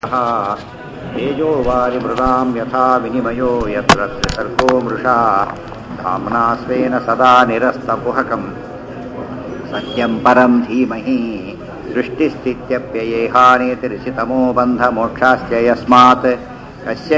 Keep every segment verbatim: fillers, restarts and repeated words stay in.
तेजो वारिमृदां यथा विनिमयो यत्र सर्गो मृषा धाम्ना स्वेन सदा निरस्तकुहकं सत्यं परं धीमहि सृष्टिस्थित्यप्ययेहानेतिरिषितमो बन्धमोक्षाश्च यस्मात् कस्य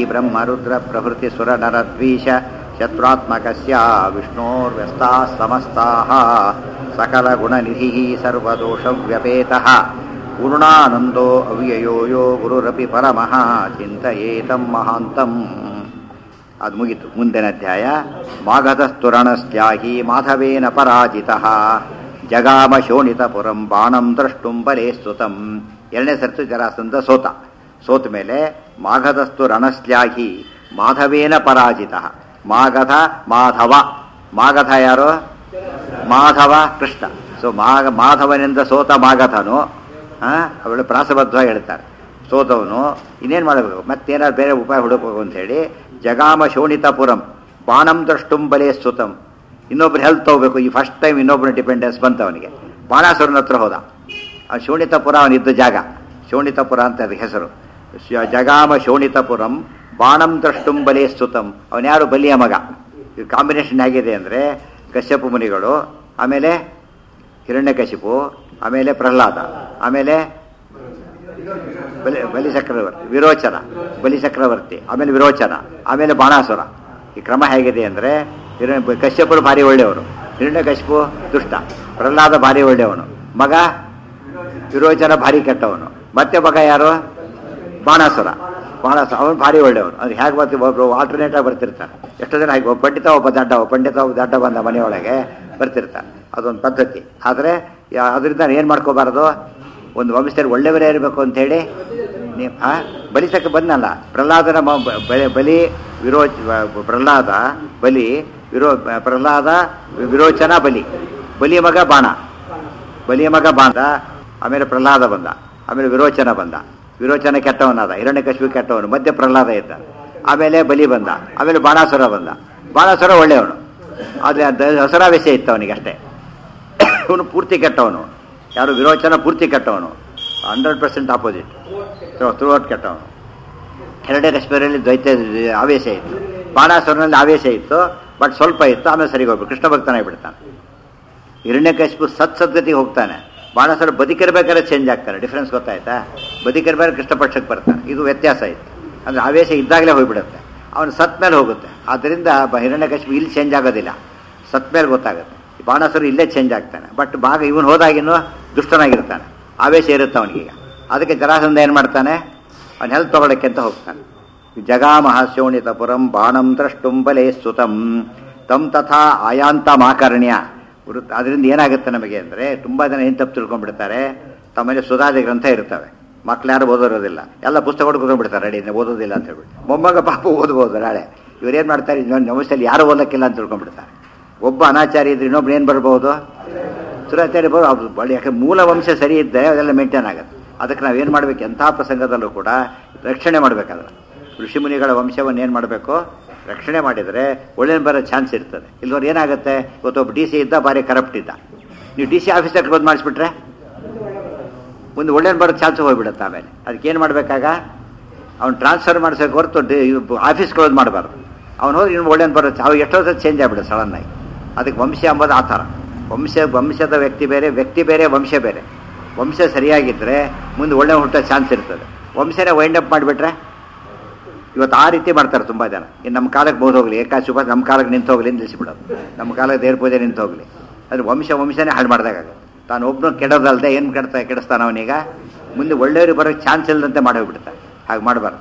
श्रीब्रह्मरुद्रप्रभृतिसुरनरद्वीष शत्रुत्मकस्य विष्णोर्व्यस्ताः समस्ताः सकलगुणनिधिः सर्वदोषव्यपेतः पूर्णानन्दो ಅವ್ಯಯೋ ಯೋ ಗುರುರಪಿ ಪರಮಃ ಚಿಂತಯೇತಂ ಮಹಾಂತಂ. ಅದು ಮುಗಿತು. ಮುಂದಿನ ಅಧ್ಯಾಯ ಮಾಗಧಸ್ತುರಣಸ್ತ್ಯಾಹಿ ಮಾಧವೇನ ಪರಾಜಿತಃ ಜಗಾಮ ಶೋಣಿತಪುರಂ ಬಾಣಂ ದ್ರಷ್ಟುಂ ಬಲೇ ಸ್ತುತಂ. ಎರಡನೇ ಸರ್ತು ಜರಾಸಂಧ ಸೋತ. ಸೋತ ಮೇಲೆ ಮಾಗಧಸ್ತು ರಣಸ್ತ್ಯಾಹಿ ಮಾಧವೇನ ಪರಾಜಿತಃ. ಮಾಗಧ ಮಾಧವ. ಮಾಗಧ ಯಾರು? ಮಾಧವ ಕೃಷ್ಣ. ಸೊ ಮಾಗ ಮಾಧವನಿಂದ ಸೋತ ಮಾಗಧನು ಅವಳು ಪ್ರಾಸಬದ್ಧವಾಗಿ ಹೇಳ್ತಾರೆ. ಸೋತವನು ಇನ್ನೇನು ಮಾಡಬೇಕು, ಮತ್ತೇನಾದ್ರು ಬೇರೆ ಉಪಾಯ ಹುಡುಕಬೇಕು ಅಂಥೇಳಿ ಜಗಾಮ ಶೋಣಿತಪುರಂ ಬಾಣಂ ದ್ರಷ್ಟುಂ ಬಲೇ ಸ್ತುತಂ. ಇನ್ನೊಬ್ರು ಹೆಲ್ತ್ ತಗೋಬೇಕು. ಈ ಫಸ್ಟ್ ಟೈಮ್ ಇನ್ನೊಬ್ಬನ ಡಿಪೆಂಡೆನ್ಸ್ ಬಂತು ಅವನಿಗೆ. ಬಾಣಾಸುರನ ಹತ್ರ ಹೋದ. ಆ ಶೋಣಿತಪುರ ಅವನಿದ್ದ ಜಾಗ ಶೋಣಿತಪುರ ಅಂತ ಅದಕ್ಕೆ ಹೆಸರು. ಜಗಾಮ ಶೋಣಿತಪುರಂ ಬಾಣಂ ದ್ರಷ್ಟುಂ ಬಲೇ ಸ್ತುತಂ. ಅವನ್ಯಾರು? ಬಲಿಯ ಮಗ. ಈ ಕಾಂಬಿನೇಷನ್ ಹೇಗಿದೆ ಅಂದರೆ ಕಶ್ಯಪ ಮುನಿಗಳು, ಆಮೇಲೆ ಹಿರಣ್ಯಕಶಿಪು, ಆಮೇಲೆ ಪ್ರಹ್ಲಾದ, ಆಮೇಲೆ ಬಲಿ ಬಲಿ ಚಕ್ರವರ್ತಿ ವಿರೋಚನ, ಬಲಿ ಚಕ್ರವರ್ತಿ, ಆಮೇಲೆ ವಿರೋಚನ, ಆಮೇಲೆ ಬಾಣಾಸುರ. ಈ ಕ್ರಮ ಹೇಗಿದೆ ಅಂದರೆ ಹಿರಣ್ಯ ಕಶ್ಯಪರು ಭಾರಿ ಒಳ್ಳೆಯವರು, ಹಿರಣ್ಯಕಶಿಪು ದುಷ್ಟ, ಪ್ರಹ್ಲಾದ ಭಾರಿ ಒಳ್ಳೆಯವನು, ಮಗ ವಿರೋಚನ ಭಾರಿ ಕೆಟ್ಟವನು, ಮತ್ತೆ ಮಗ ಯಾರು? ಬಾಣಾಸುರ. ಬಾಣಾಸುರ ಅವನು ಭಾರಿ ಒಳ್ಳೆಯವನು. ಅದು ಹೇಗೆ ಬರ್ತೀವಿ? ಒಬ್ಬರು ಆಲ್ಟರ್ನೇಟಾಗಿ ಬರ್ತಿರ್ತಾರೆ. ಎಷ್ಟೋ ಜನ ಹಾಗೆ ಒಬ್ಬ ಪಂಡಿತ ಒಬ್ಬ ದಡ್ಡ, ಒಬ್ಬ ಪಂಡಿತ ಒಬ್ಬ ದಡ್ಡ ಬಂದ ಮನೆಯೊಳಗೆ ಬರ್ತಿರ್ತಾರೆ. ಅದೊಂದು ಪದ್ಧತಿ. ಆದರೆ ಅದರಿಂದ ಏನು ಮಾಡ್ಕೋಬಾರ್ದು? ಒಂದು ವಂಶದಲ್ಲಿ ಒಳ್ಳೆಯವರೇ ಇರಬೇಕು ಅಂಥೇಳಿ ನೀವು ಹಾಂ ಬಲಿಸಕ್ಕೆ ಬಂದಲ್ಲ. ಪ್ರಹ್ಲಾದನ ಬಲಿ ವಿರೋಚ ಪ್ರಹ್ಲಾದ ಬಲಿ ವಿರೋ ಪ್ರಹ್ಲಾದ ವಿರೋಚನ ಬಲಿ. ಬಲಿಯ ಮಗ ಬಾಣ, ಬಲಿಯ ಮಗ ಬಾಂಧ, ಆಮೇಲೆ ಪ್ರಹ್ಲಾದ ಬಂದ, ಆಮೇಲೆ ವಿರೋಚನ ಬಂದ. ವಿರೋಚನ ಕೆಟ್ಟವನಾದ, ಹಿರಣ್ಯಕಶಿಪು ಕೆಟ್ಟವನು, ಮಧ್ಯೆ ಪ್ರಹ್ಲಾದ ಇದ್ದ, ಆಮೇಲೆ ಬಲಿ ಬಂದ, ಆಮೇಲೆ ಬಾಣಾಸುರ ಬಂದ. ಬಾಣಾಸುರ ಒಳ್ಳೆಯವನು, ಆದರೆ ದಸರಾವೇಶ ಇತ್ತು ಅವನಿಗೆ ಅಷ್ಟೇ. ಅವನು ಪೂರ್ತಿ ಕೆಟ್ಟವನು. ಯಾರು? ವಿರೋಚನ ಪೂರ್ತಿ ಕೆಟ್ಟವನು, hundred percent opposite, throughout ಕೆಟ್ಟವನು. ಹಿರಣ್ಯಕಶಿಪುರಲ್ಲಿ ದ್ವೈತ ಆವೇಶ ಇತ್ತು, ಬಾಣಾಸುರನಲ್ಲಿ ಆವೇಶ ಇತ್ತು, ಬಟ್ ಸ್ವಲ್ಪ ಇತ್ತು, ಆಮೇಲೆ ಸರಿಗೆ ಹೋಗ್ಬೇಕು, ಕೃಷ್ಣ ಭಕ್ತನಾಗಿ ಬಿಡ್ತಾನೆ. ಹಿರಣ್ಯಕಶಿಪು ಸತ್ ಸದ್ಗತಿಗೆ ಹೋಗ್ತಾನೆ, ಬಾಣಾಸುರ ಬದುಕಿರ್ಬೇಕಾದ್ರೆ ಚೇಂಜ್ ಆಗ್ತಾರೆ. ಡಿಫ್ರೆನ್ಸ್ ಗೊತ್ತಾಯ್ತಾ? ಬದುಕಿರ್ಬೇಕಾದ್ರೆ ಕೃಷ್ಣ ಪಕ್ಷಕ್ಕೆ ಬರ್ತಾನೆ. ಇದು ವ್ಯತ್ಯಾಸ ಇತ್ತು. ಅಂದರೆ ಆವೇಶ ಇದ್ದಾಗಲೇ ಹೋಗಿಬಿಡುತ್ತೆ, ಅವನು ಸತ್ ಮೇಲೆ ಹೋಗುತ್ತೆ. ಆದ್ದರಿಂದ ಹಿರಣ್ಯಕಶಿಪು ಇಲ್ಲಿ ಚೇಂಜ್ ಆಗೋದಿಲ್ಲ, ಸತ್ ಮೇಲೆ ಗೊತ್ತಾಗುತ್ತೆ. ಬಾಣಾಸುರ ಇಲ್ಲೇ ಚೇಂಜ್ ಆಗ್ತಾನೆ, ಬಟ್ ಭಾಗ ಇವನು ಹೋದಾಗಿನೂ ದುಷ್ಟನಾಗಿರ್ತಾನೆ, ಆವೇಶ ಇರುತ್ತೆ ಅವನಿಗೀಗ. ಅದಕ್ಕೆ ಜರಾಸಂಧ ಏನು ಮಾಡ್ತಾನೆ? ಅವನು ಹೆಲ್ತ್ ತೊಗೊಳಕ್ಕೆ ಅಂತ ಹೋಗ್ತಾನೆ. ಜಗಾಮಹ ಶೋಣಿತಪುರಂ ಬಾಣಂ ದ್ರಷ್ಟುಂ ಬಲೇ ಸ್ತುತಂ ತಂ ತಥಾ ಆಯಾಂತಮಾಕರ್ಣ್ಯ. ವೃತ್ತ ಅದರಿಂದ ಏನಾಗುತ್ತೆ ನಮಗೆ ಅಂದರೆ, ತುಂಬ ಜನ ಏನು ತಪ್ಪು ತಿಳ್ಕೊಂಡ್ಬಿಡ್ತಾರೆ. ತಮ್ಮಲ್ಲಿ ಸುಧಾದಿ ಗ್ರಂಥ ಇರ್ತವೆ, ಮಕ್ಳು ಯಾರು ಓದೋರೋದಿಲ್ಲ, ಎಲ್ಲ ಪುಸ್ತಕ ಹೊಡ್ಕೊಂಡ್ಬಿಡ್ತಾರೆ, ರೆಡಿ ಓದೋದಿಲ್ಲ ಅಂತ ಹೇಳ್ಬಿಟ್ಟು. ಮೊಮ್ಮಗ ಪಾಪ ಓದ್ಬೋದು ನಾಳೆ. ಇವರೇನು ಮಾಡ್ತಾರೆ? ನಮಸ್ತೆಯಲ್ಲಿ ಯಾರು ಓದಕ್ಕಿಲ್ಲ ಅಂತ ತಿಳ್ಕೊಂಡ್ಬಿಡ್ತಾರೆ. ಒಬ್ಬ ಅನಾಚಾರಿ ಇದ್ರೆ ಇನ್ನೊಬ್ರು ಏನು ಬರ್ಬೋದು? ಸುರಾಚಾರಿ ಬರ್ಬೋದು. ಅದು ಬಳಿ ಯಾಕಂದ್ರೆ ಮೂಲ ವಂಶ ಸರಿ ಇದ್ದರೆ ಅದೆಲ್ಲ ಮೇಂಟೈನ್ ಆಗುತ್ತೆ. ಅದಕ್ಕೆ ನಾವೇನು ಮಾಡಬೇಕು? ಎಂಥ ಪ್ರಸಂಗದಲ್ಲೂ ಕೂಡ ರಕ್ಷಣೆ ಮಾಡಬೇಕಾದ್ರೆ ಋಷಿಮುನಿಗಳ ವಂಶವನ್ನು ಏನು ಮಾಡಬೇಕು? ರಕ್ಷಣೆ ಮಾಡಿದರೆ ಒಳ್ಳೆ ಬರೋ ಚಾನ್ಸ್ ಇರ್ತದೆ. ಇಲ್ಲವ್ರು ಏನಾಗುತ್ತೆ? ಇವತ್ತೊಬ್ಬ ಡಿ ಸಿ ಇದ್ದ, ಭಾರಿ ಕರಪ್ಟ್ ಇದ್ದ. ನೀವು ಡಿ ಸಿ ಆಫೀಸರ್ ಕ್ಲೋಸ್ ಮಾಡಿಸ್ಬಿಟ್ರೆ ಒಂದು ಒಳ್ಳೆ ಬರೋ ಚಾನ್ಸ್ ಹೋಗಿಬಿಡುತ್ತೆ. ಆಮೇಲೆ ಅದಕ್ಕೆ ಏನು ಮಾಡಬೇಕಾಗ? ಅವ್ನು ಟ್ರಾನ್ಸ್ಫರ್ ಮಾಡಿಸೋಕೆ ಹೊರತು ಆಫೀಸ್ ಕ್ಲೋಸ್ ಮಾಡಬಾರ್ದು. ಅವ್ನು ಹೋದ್ರೆ ಇನ್ನು ಒಳ್ಳೆ ಬರೋ ಅವು ಎಷ್ಟೋ ಸಲ ಚೇಂಜ್ ಆಗಿಬಿಡುತ್ತೆ ಸಡನ್ನಾಗಿ. ಅದಕ್ಕೆ ವಂಶ ಎಂಬುದು ಆ ಥರ. ವಂಶ ವಂಶದ ವ್ಯಕ್ತಿ ಬೇರೆ, ವ್ಯಕ್ತಿ ಬೇರೆ, ವಂಶ ಬೇರೆ. ವಂಶ ಸರಿಯಾಗಿದ್ದರೆ ಮುಂದೆ ಒಳ್ಳೆ ಹುಟ್ಟೋ ಚಾನ್ಸ್ ಇರ್ತದೆ. ವಂಶನೇ ವೈಂಡ್ ಅಪ್ ಮಾಡಿಬಿಟ್ರೆ ಇವತ್ತು ಆ ರೀತಿ ಮಾಡ್ತಾರೆ ತುಂಬ ಜನ. ಇನ್ನು ನಮ್ಮ ಕಾಲಕ್ಕೆ ಬೋದು ಹೋಗಲಿ, ಏಕಾಶಿ ಉಪವಾಸ ನಮ್ಮ ಕಾಲಕ್ಕೆ ನಿಂತು ಹೋಗಲಿ ನಿಲ್ಲಿಸಿಬಿಡೋದು, ನಮ್ಮ ಕಾಲಕ್ಕೆ ದೇವ್ರ ಪೂಜೆ ನಿಂತು ಹೋಗಲಿ. ಅಂದರೆ ವಂಶ ವಂಶನೇ ಹಾಳು ಮಾಡಿದಾಗುತ್ತೆ. ತಾನು ಒಬ್ಬನು ಕೆಡೋದಲ್ಲದೆ ಏನು ಕೆಡ್ತಾ ಕೆಡಿಸ್ತಾನೆ ಅವನೀಗ, ಮುಂದೆ ಒಳ್ಳೆಯವ್ರಿಗೆ ಬರೋಕ್ಕೆ ಚಾನ್ಸ್ ಇಲ್ಲದಂತೆ ಮಾಡೋಗ್ಬಿಡ್ತಾನೆ. ಹಾಗೆ ಮಾಡಬಾರ್ದು.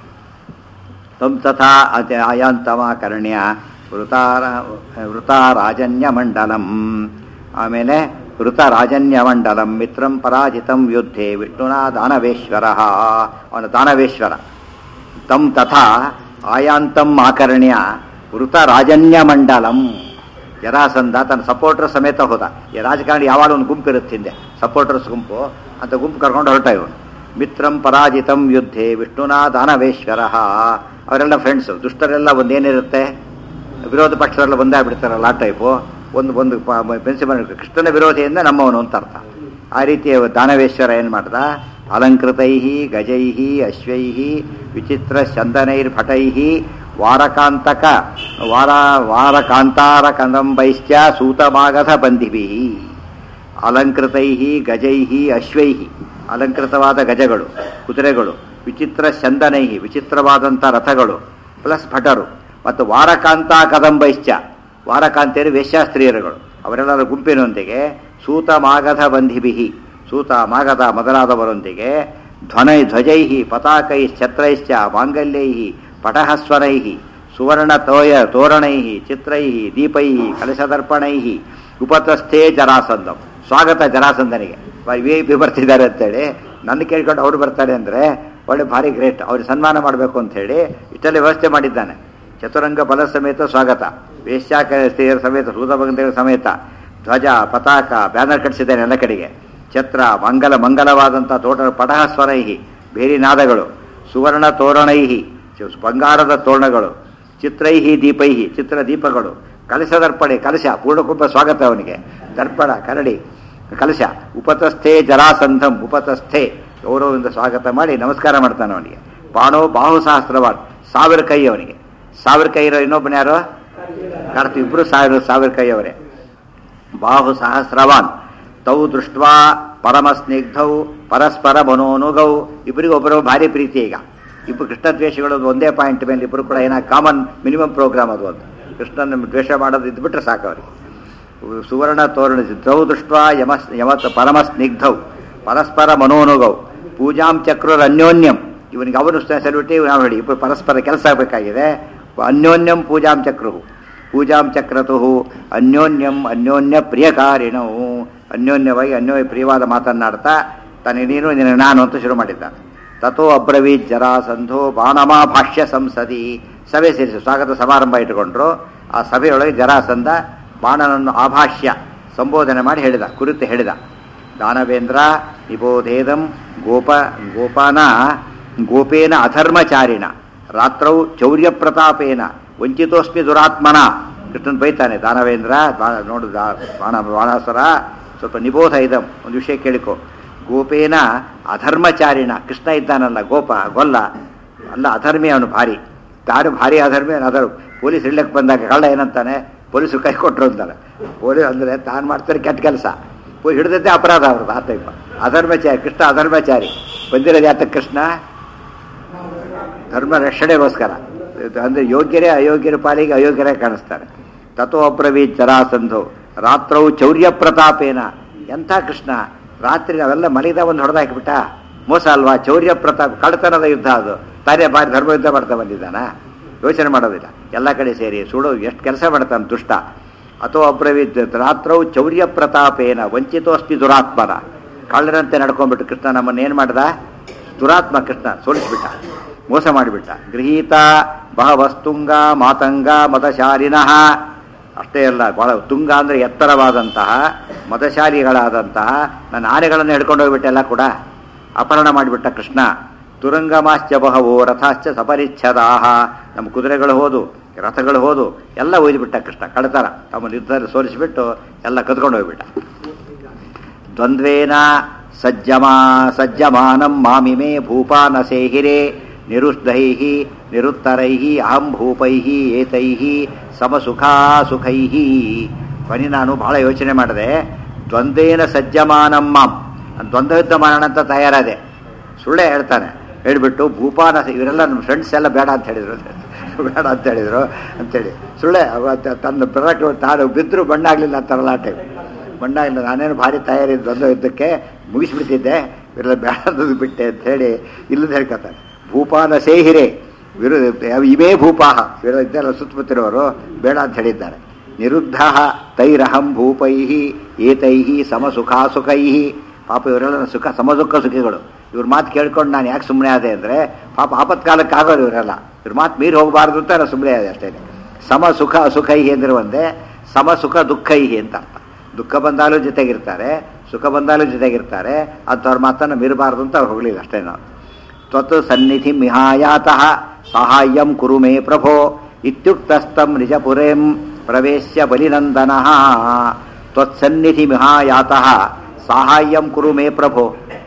ತಂ ತಥಾ ಅತಿ ಆಯಾಂತಮಾಕರ್ಣ್ಯ ವೃತಾರ ವೃತಾರಾಜನ್ಯ ಮಂಡಲಂ. ಆಮೇಲೆ ವೃತರಾಜನ್ಯ ಮಂಡಲಂ ಮಿತ್ರಂ ಪರಾಜಿತಂ ಯುದ್ಧೇ ವಿಷ್ಣುನಾ ದಾನವೇಶ್ವರ. ಅವನ ದಾನವೇಶ್ವರ. ತಂ ತಥಾ ಆಯಾಂತಂ ಆಕರ್ಣ್ಯ ವೃತರಾಜನ್ಯ ಮಂಡಲಂ. ಜರಾಸಂಧ ತನ್ನ ಸಪೋರ್ಟರ್ ಸಮೇತ ಹೋದ. ಈ ರಾಜಕಾರಣಿ ಯಾವಾಗ ಒಂದು ಗುಂಪು ಇರುತ್ತೆ ಹಿಂದೆ, ಸಪೋರ್ಟರ್ಸ್ ಗುಂಪು ಅಂತ ಗುಂಪು ಕರ್ಕೊಂಡು ಹೊರಟ ಇವನು. ಮಿತ್ರಂ ಪರಾಜಿತಂ ಯುದ್ಧೇ ವಿಷ್ಣುನಾ ದಾನವೇಶ್ವರ. ಅವರೆಲ್ಲ ಫ್ರೆಂಡ್ಸು. ದುಷ್ಟರೆಲ್ಲ ಒಂದೇನಿರುತ್ತೆ, ವಿರೋಧ ಪಕ್ಷದಲ್ಲ ಒಂದೇ ಬಿಡ್ತಾರಲ್ಲ ಆ ಟೈಪು. ಒಂದು ಒಂದು ಪ್ರಿನ್ಸಿಪಲ್ ಕೃಷ್ಣನ ವಿರೋಧಿಯಿಂದ ನಮ್ಮವನು ಅಂತ ಅರ್ಥ. ಆ ರೀತಿ ದಾನವೇಶ್ವರ ಏನು ಮಾಡ್ದ? ಅಲಂಕೃತೈ ಗಜೈ ಅಶ್ವೈ ವಿಚಿತ್ರ ಚಂದನೈರ್ಭಟೈ ವಾರಕಾಂತಕ ವಾರ ವಾರಕಾಂತಾರ ಕಂದಂಬೈಶ್ಚ ಸೂತಮಾಗಧ ಬಂಧಿಭಿ. ಅಲಂಕೃತೈ ಗಜೈ ಅಶ್ವೈ, ಅಲಂಕೃತವಾದ ಗಜಗಳು ಕುದುರೆಗಳು, ವಿಚಿತ್ರ ಚಂದನೈ ವಿಚಿತ್ರವಾದಂಥ ರಥಗಳು, ಪ್ಲಸ್ ಭಟರು, ಮತ್ತು ವಾರಕಾಂತ ಕದಂಬೈಶ್ಚ ವಾರಕಾಂತಿಯರು ವೇಶ್ಯಾಸ್ತ್ರೀಯರುಗಳು ಅವರೆಲ್ಲರ ಗುಂಪಿನೊಂದಿಗೆ ಸೂತ ಮಾಗಧ ಬಂಧಿಭಿ, ಸೂತ ಮಾಗಧ ಮೊದಲಾದವರೊಂದಿಗೆ ಧ್ವನೈ ಧ್ವಜೈ ಪತಾಕೈ ಛತ್ರೈಶ್ಚ ಮಾಂಗಲ್ಯೈ ಪಟಹಸ್ವರೈ ಸುವರ್ಣ ತೋಯ ತೋರಣೈ ಚಿತ್ರೈ ದೀಪೈ ಕಲಶದರ್ಪಣೈ ಉಪತಸ್ಥೇ ಜರಾಸಂದಂ. ಸ್ವಾಗತ ಜರಾಸಂದನಿಗೆ, ವಿ ಐ ಪಿ ಬರ್ತಿದ್ದಾರೆ ಅಂತೇಳಿ ನನ್ನ ಕೇಳ್ಕೊಂಡು ಅವ್ರು ಬರ್ತಾರೆ ಅಂದರೆ ಒಳ್ಳೆ ಭಾರಿ ಗ್ರೇಟ್, ಅವ್ರಿಗೆ ಸನ್ಮಾನ ಮಾಡಬೇಕು ಅಂಥೇಳಿ ಇಷ್ಟಲ್ಲಿ ವ್ಯವಸ್ಥೆ ಮಾಡಿದ್ದಾನೆ. ಚತುರಂಗ ಬಲ ಸಮೇತ ಸ್ವಾಗತ, ವೇಶ್ಯಾಕ ಸ್ತ್ರೀಯರ ಸಮೇತ ಸೂತಭಂಗಗಳ ಸಮೇತ ಧ್ವಜ ಪತಾಕ ಬ್ಯಾನರ್ ಕಟ್ಟಿಸಿದ್ದಾನೆ ಎಲ್ಲ ಕಡೆಗೆ. ಛತ್ರ ಮಂಗಲ ಮಂಗಲವಾದಂಥ ತೋಟ ಪಟಹಸ್ವರೈಹಿ ಬೇರಿ ನಾದಗಳು, ಸುವರ್ಣ ತೋರಣೈಹಿ ಬಂಗಾರದ ತೋರಣಗಳು, ಚಿತ್ರೈಹಿ ದೀಪೈಹಿ ಚಿತ್ರ ದೀಪಗಳು, ಕಲಶದರ್ಪಣೆ ಕಲಶ ಪೂರ್ಣಕುಂಭ ಸ್ವಾಗತ ಅವನಿಗೆ, ದರ್ಪಣ ಕರಡಿ ಕಲಶ, ಉಪತಸ್ಥೆ ಜರಾಸಂಧಂ ಉಪತಸ್ಥೆ ಗೌರವದಿಂದ ಸ್ವಾಗತ ಮಾಡಿ ನಮಸ್ಕಾರ ಮಾಡ್ತಾನೆ ಅವನಿಗೆ. ಬಾಣೋ ಬಾಹು ಸಹಸ್ರವಾನ್ ಸಾವಿರ ಕೈ ಅವನಿಗೆ, ಸಾವಿರ ಕೈ ಇರೋ ಇನ್ನೊಬ್ಬನ ಯಾರೋ ಕಾರ್ತಿ, ಇಬ್ರು ಸಾವಿರ ಸಾವಿರ ಕೈ ಅವರೇ. ಬಾಹು ಸಹಸ್ರವಾನ್ ತೌ ದೃಷ್ಟ್ವಾ ಪರಮ ಸ್ನಿಗ್ಧೌ ಪರಸ್ಪರ ಮನೋನುಗೌ, ಇಬ್ಬರಿಗೊಬ್ಬರು ಭಾರಿ ಪ್ರೀತಿ. ಈಗ ಇಬ್ಬರು ಕೃಷ್ಣ ದ್ವೇಷಗಳು ಒಂದೇ ಪಾಯಿಂಟ್ ಮೇಲೆ ಇಬ್ಬರು ಕೂಡ ಏನೋ ಕಾಮನ್ ಮಿನಿಮಮ್ ಪ್ರೋಗ್ರಾಮ್ ಅದು ಅಂತ, ಕೃಷ್ಣನ ದ್ವೇಷ ಮಾಡೋದು ಇದ್ಬಿಟ್ರೆ ಸಾಕು ಅವರಿಗೆ. ಸುವರ್ಣ ತೋರಣ ದ್ರೌ ದೃಷ್ಟ್ವಾ ಯಮ ಯಮತ್ ಪರಮ ಸ್ನಿಗ್ಧೌ ಪರಸ್ಪರ ಮನೋನುಗೌ ಪೂಜಾಂ ಚಕ್ರರ ಅನ್ಯೋನ್ಯಂ, ಇವನಿಗೆ ಅವನು ಸೆಲ್ಬಿಟ್ಟು ನಾವು ಹೇಳಿ ಇಬ್ಬರು ಪರಸ್ಪರ ಕೆಲಸ ಆಗಬೇಕಾಗಿದೆ. ಅನ್ಯೋನ್ಯಂ ಪೂಜಾಂ ಚಕ್ರು ಪೂಜಾಂ ಚಕ್ರತು ಅನ್ಯೋನ್ಯಂ ಅನ್ಯೋನ್ಯ ಪ್ರಿಯಕಾರಿಣವು, ಅನ್ಯೋನ್ಯವಾಗಿ ಅನ್ಯೋನ್ಯ ಪ್ರಿಯವಾದ ಮಾತನ್ನಾಡ್ತಾ ತನ್ನ ನೀನು ನಿನ್ನ ನಾನು ಅಂತ ಶುರು ಮಾಡಿದ್ದಾನೆ. ತಥೋ ಅಬ್ರವೀತ್ ಜರಾಸಂಧೋ ಬಾಣಮಾ ಭಾಷ್ಯ ಸಂಸದಿ, ಸಭೆ ಸೇರಿಸಿ ಸ್ವಾಗತ ಸಮಾರಂಭ ಇಟ್ಟುಕೊಂಡ್ರು. ಆ ಸಭೆಯೊಳಗೆ ಜರಾಸಂಧ ಬಾಣನನ್ನು ಆಭಾಷ್ಯ ಸಂಬೋಧನೆ ಮಾಡಿ ಹೇಳಿದ, ಕುರಿತು ಹೇಳಿದ. ದಾನವೇಂದ್ರ ನಿಬೋಧೇದಂ ಗೋಪ ಗೋಪಾನ ಗೋಪೇನ ಅಧರ್ಮಚಾರಿಣ ರಾತ್ರೌ ಚೌರ್ಯ ಪ್ರತಾಪೇನ ವಂಚಿತೋಸ್ಮಿ ದುರಾತ್ಮನ. ಕೃಷ್ಣನ್ ಬೈತಾನೆ, ದಾನವೇಂದ್ರ ನೋಡು ಬಾಣ ಬಾಣಾಸುರ ಸ್ವಲ್ಪ ನಿಬೋಧ ಇದಂ, ಒಂದು ವಿಷಯ ಕೇಳಿಕೊ. ಗೋಪೇನ ಅಧರ್ಮಚಾರಿಣ, ಕೃಷ್ಣ ಇದ್ದಾನಲ್ಲ ಗೋಪ ಗೊಲ್ಲ ಅಲ್ಲ ಅಧರ್ಮಿ ಅವನು ಭಾರಿ, ತಾನು ಭಾರಿ ಅಧರ್ಮಿ ಅವನು. ಅದರ್ ಪೊಲೀಸ್ ಹಿಡ್ಲಕ್ಕೆ ಬಂದಾಗ ಕಳ್ಳ ಏನಂತಾನೆ, ಪೊಲೀಸರು ಕೈ ಕೊಟ್ಟರು ಅಂತಾರೆ. ಪೊಲೀಸ್ ಅಂದರೆ ತಾನು ಮಾಡ್ತಾರೆ ಕೆಟ್ಟ ಕೆಲಸ, ಹಿಡಿದದ್ದೇ ಅಪರಾಧ ಅವ್ರದ್ದು. ಆ ಟೈಪ್ ಅಧರ್ಮಚಾರಿ, ಕೃಷ್ಣ ಅಧರ್ಮಚಾರಿ. ಬಂದಿರೋದು ಯಾತಕ್ಕೆ ಕೃಷ್ಣ? ಧರ್ಮ ರಕ್ಷಣೆಗೋಸ್ಕರ. ಅಂದರೆ ಯೋಗ್ಯರೇ ಅಯೋಗ್ಯರ ಪಾಲಿಗೆ ಅಯೋಗ್ಯರೇ ಕಾಣಿಸ್ತಾರೆ. ತಥೋ ಅಬ್ರವೀತ್ ಜರಾಸಂಧೋ ರಾತ್ರೌ ಚೌರ್ಯ ಪ್ರತಾಪೇನ, ಎಂಥ ಕೃಷ್ಣ ರಾತ್ರಿ ನಾವೆಲ್ಲ ಮಲಗಿದ ಒಂದು ಹೊಡೆದಾಕಿಬಿಟ್ಟ, ಮೋಸ ಅಲ್ವಾ? ಚೌರ್ಯ ಪ್ರತಾಪ ಕಳ್ಳತನದ ಯುದ್ಧ ಅದು, ತಾನೇ ಬಾರಿ ಧರ್ಮ ಯುದ್ಧ ಮಾಡ್ತಾ ಬಂದಿದ್ದಾನ, ಯೋಚನೆ ಮಾಡೋದಿಲ್ಲ. ಎಲ್ಲ ಕಡೆ ಸೇರಿ ಸುಡೋ ಎಷ್ಟು ಕೆಲಸ ಮಾಡ್ತಾನೆ ದುಷ್ಟ. ಅಥೋ ಅಬ್ರವೀತ್ ರಾತ್ರೌ ಚೌರ್ಯ ಪ್ರತಾಪೇನ ವಂಚಿತೋಸ್ಮಿ ದುರಾತ್ಮನ, ಕಳ್ಳರಂತೆ ನಡ್ಕೊಂಡ್ಬಿಟ್ಟು ಕೃಷ್ಣ ನಮ್ಮನ್ನು ಏನು ಮಾಡ್ದ? ದುರಾತ್ಮ ಕೃಷ್ಣ ಸೋಲಿಸ್ಬಿಟ್ಟ, ಮೋಸ ಮಾಡಿಬಿಟ್ಟ. ಗೃಹೀತ ಬಹವಸ್ತುಂಗ ಮಾತಂಗ ಮತಶಾಲಿನಃ, ಅಷ್ಟೇ ಅಲ್ಲ, ಬಹಳ ತುಂಗ ಅಂದರೆ ಎತ್ತರವಾದಂತಹ ಮತಶಾಲಿಗಳಾದಂತಹ ನನ್ನ ಆನೆಗಳನ್ನು ಹಿಡ್ಕೊಂಡು ಹೋಗ್ಬಿಟ್ಟೆಲ್ಲ ಕೂಡ ಅಪಹರಣ ಮಾಡಿಬಿಟ್ಟ ಕೃಷ್ಣ. ತುರಂಗಮಾಶ್ಚ ಬಹವೋ ರಥಾಶ್ಚ ಸಪರಿಚ್ಛದಾಹ, ನಮ್ಮ ಕುದುರೆಗಳು ಹೋದು ರಥಗಳು ಹೋದು ಎಲ್ಲ ಒಯ್ದುಬಿಟ್ಟ ಕೃಷ್ಣ. ಕಳ್ತಾರ ತಮ್ಮ ಯುದ್ಧದಲ್ಲಿ ಸೋಲಿಸಿಬಿಟ್ಟು ಎಲ್ಲ ಕದ್ಕೊಂಡು ಹೋಗ್ಬಿಟ್ಟ. ದ್ವಂದ್ವೇನ ಸಜ್ಜಮಾ ಸಜ್ಜಮಾನಂ ಮಾಮಿಮೇ ಭೂಪಾನ ಸೇಹಿರೇ ನಿರುದ್ಧೈ ನಿರುತ್ತರೈ ಅಹಂ ಭೂಪೈ ಏತೈ ಸಮಸುಖಾ ಸುಖೈ. ಬನ್ನಿ ನಾನು ಬಹಳ ಯೋಚನೆ ಮಾಡಿದೆ. ದ್ವಂದ್ವೇನ ಸಜ್ಜಮಾನಂ ಮಾಂ, ದ್ವಂದ್ವ ಯುದ್ಧ ಮಾಡೋಣ ಅಂತ ತಯಾರಾದೆ. ಸುಳ್ಳೆ ಹೇಳ್ತಾನೆ. ಹೇಳಿಬಿಟ್ಟು ಭೂಪಾನ, ಇವರೆಲ್ಲ ನಮ್ಮ ಫ್ರೆಂಡ್ಸ್ ಎಲ್ಲ ಬೇಡ ಅಂತ ಹೇಳಿದ್ರು, ಬೇಡ ಅಂತ ಹೇಳಿದ್ರು ಅಂತೇಳಿ ಸುಳ್ಳೆ ತನ್ನ ಪ್ರೊಡಕ್ಟ್ ತಾನು ಬಿದ್ದರೂ ಬಣ್ಣಾಗಲಿಲ್ಲ ಅಂತಾರಲ್ಲ ಆ ಟೈಮ್. ಬಣ್ಣಾಗಲಿಲ್ಲ, ನಾನೇನು ಭಾರಿ ತಯಾರಿದ್ದು ದ್ವಂದ್ವ ಯುದ್ಧಕ್ಕೆ, ಮುಗಿಸ್ಬಿಡ್ತಿದ್ದೆ, ಇವರೆಲ್ಲ ಬೇಡ ಅನ್ನೋದು ಬಿಟ್ಟೆ ಅಂತ ಹೇಳಿ ಇಲ್ಲದ ಹೇಳ್ಕೊತಾನೆ. ಭೂಪಾನ ಸೇಹಿರೆ ವಿರುದ್ಧ ಇವೇ ಭೂಪಾಹ, ಇವರೆಲ್ಲ ಇದ್ದೆಲ್ಲ ಸುತ್ತಮುತ್ತಿರುವವರು ಬೇಡ ಅಂತ ಹೇಳಿದ್ದಾರೆ. ನಿರುದ್ಧ ತೈರಹಂ ಭೂಪೈ ಏತೈ ಸಮಸುಖಾಸುಖೈ. ಪಾಪ ಇವರೆಲ್ಲ ಸುಖ ಸಮದುಃಖ ಸುಖಿಗಳು. ಇವ್ರ ಮಾತು ಕೇಳ್ಕೊಂಡು ನಾನು ಯಾಕೆ ಸುಮ್ಮನೆ ಆದೆ ಅಂದರೆ ಪಾಪ ಆಪತ್ಕಾಲಕ್ಕೆ ಆಗೋರು ಇವರೆಲ್ಲ. ಇವ್ರ ಮಾತು ಮೀರಿ ಹೋಗಬಾರ್ದು ಅಂತ ನಾನು ಸುಮ್ಮನೆ ಆದೆ ಅಷ್ಟೇ. ಸಮ ಸುಖ ಅಸುಖೈ ಅಂದರೆ ಒಂದೇ, ಸಮ ಸುಖ ದುಃಖೈ ಅಂತ ಅರ್ಥ. ದುಃಖ ಬಂದಾಲೂ ಜೊತೆಗಿರ್ತಾರೆ, ಸುಖ ಬಂದಾಲೂ ಜೊತೆಗಿರ್ತಾರೆ. ಅಂಥವ್ರ ಮಾತನ್ನು ಮೀರಬಾರ್ದು ಅಂತ ಅವ್ರು ಹೋಗಲಿಲ್ಲ ಅಷ್ಟೇ. ನಾವು ತ್ವತ್ ಸನ್ನಿಧಿ ಮಿಹಾಯಾತಃ ಸಾಹಾಯ್ಯಂ ಕುರು ಮೇ ಪ್ರಭೋ ಇತ್ಯುಕ್ತಸ್ತಂ ನಿಜಪುರೇಂ ಪ್ರವೇಶ್ಯ ಬಲಿನಂದನಃ. ತ್ವತ್ಸನ್ನಿಧಿ ಮಿಹಾಯಾತಃ ಸಾಹಾಯ್ಯಂ ಕುರು ಮೇ ಪ್ರಭೋ,